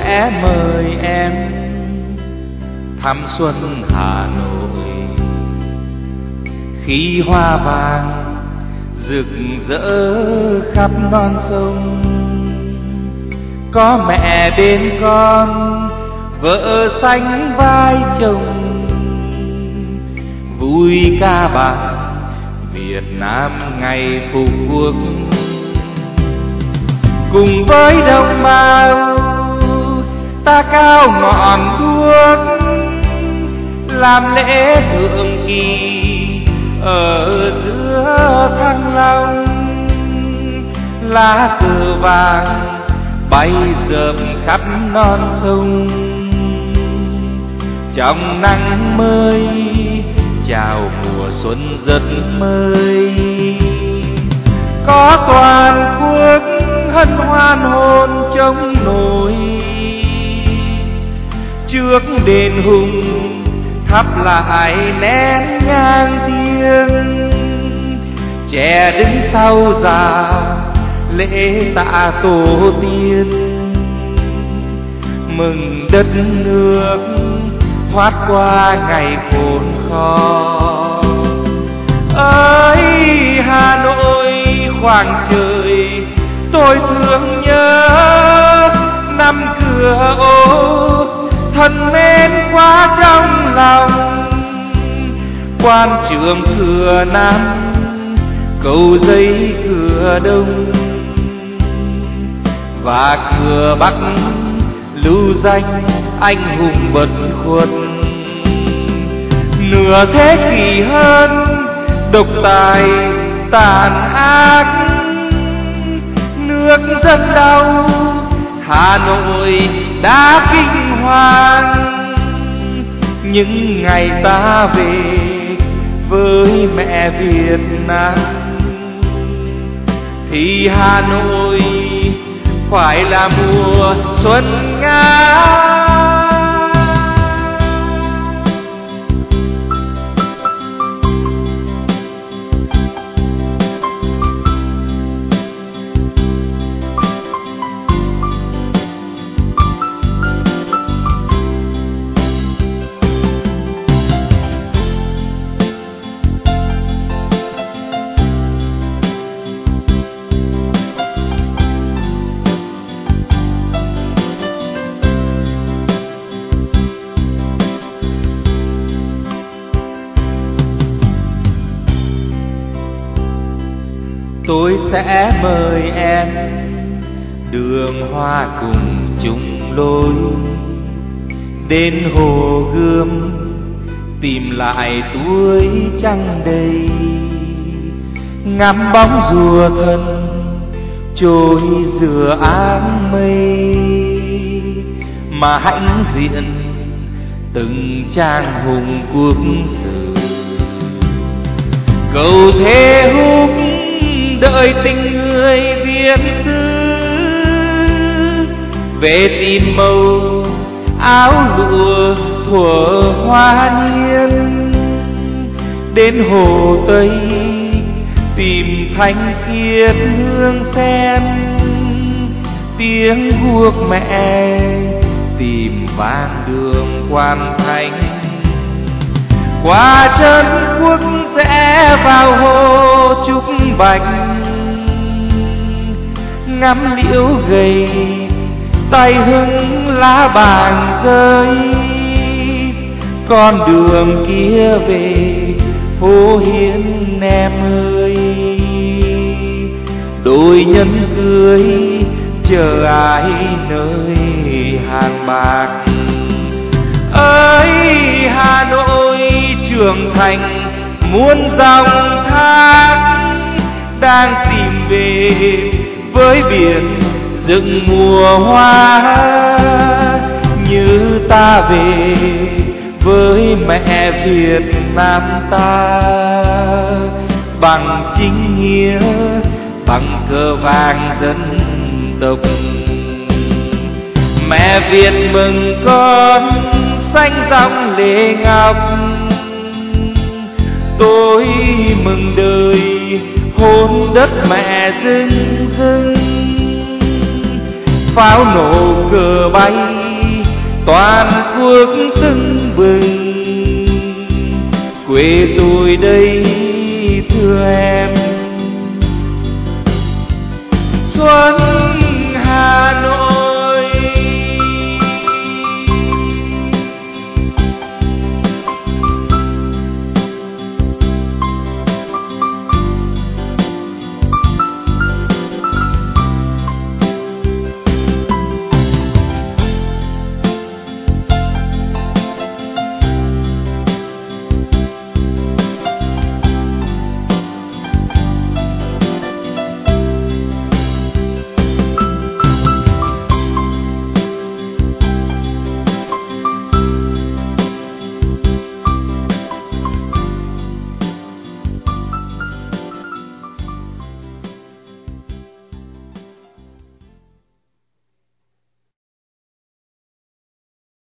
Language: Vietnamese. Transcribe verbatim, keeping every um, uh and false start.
sẽ mời em thăm xuân Hà Nội. Khi hoa vàng rực rỡ khắp non sông, có mẹ bên con, vợ sánh vai chồng, vui ca bằng Việt Nam ngày phục quốc. Cùng với đồng bào ta cao ngọn đuốc, làm lễ thượng kỳ ở giữa Thăng Long. Lá cờ vàng bay rợp khắp non sông, trong nắng mới chào mùa xuân rất mới. Có toàn quốc hân hoan hồn trong nồi, trước đền hùng thắp lại nén nhang thiêng. Trẻ đứng sau già lễ tạ tổ tiên, mừng đất nước thoát qua ngày khốn khó. Ơi Hà Nội khoảng trời tôi thương nhớ, năm cửa ô thân mến quá trong lòng. Quan trường cửa Nam, cầu giấy cửa Đông, và cửa Bắc lưu danh anh hùng bất khuất. Nửa thế kỷ hơn độc tài tàn ác, nước dân đau Hà Nội đã kinh hoàng. Những ngày ta về với mẹ Việt Nam, thì Hà Nội phải là mùa xuân ngát. Tôi sẽ mời em đường hoa cùng chung lối, đến Hồ Gươm tìm lại tuổi trăng đầy, ngắm bóng rùa thân trôi giữa áng mây, mà hãnh diện từng trang hùng quốc sử. Cầu thế húc đợi tình người Việt xứ về tìm màu áo lụa thuở hoa niên, đến Hồ Tây tìm thanh khiết hương sen, tiếng guốc mẹ tìm vang đường Quan Thành. Qua chân quốc sẽ vào hồ Trúc Bạch, ngắm liễu gầy tay hứng lá vàng rơi. Con đường kia về phố Hiến em ơi, đôi nhân cưới chờ ai nơi hàng bạc. Ơi Hà Nội trưởng thành muôn dòng thác, đang tìm về với biển rừng mùa hoa. Như ta về với mẹ Việt Nam ta, bằng chính nghĩa, bằng cờ vàng dân tộc. Mẹ Việt mừng con xanh dòng lệ ngọc, tôi mừng đời hôn đất mẹ rưng rưng. Pháo nổ cờ bay toàn quốc tưng bừng. Quê tôi đây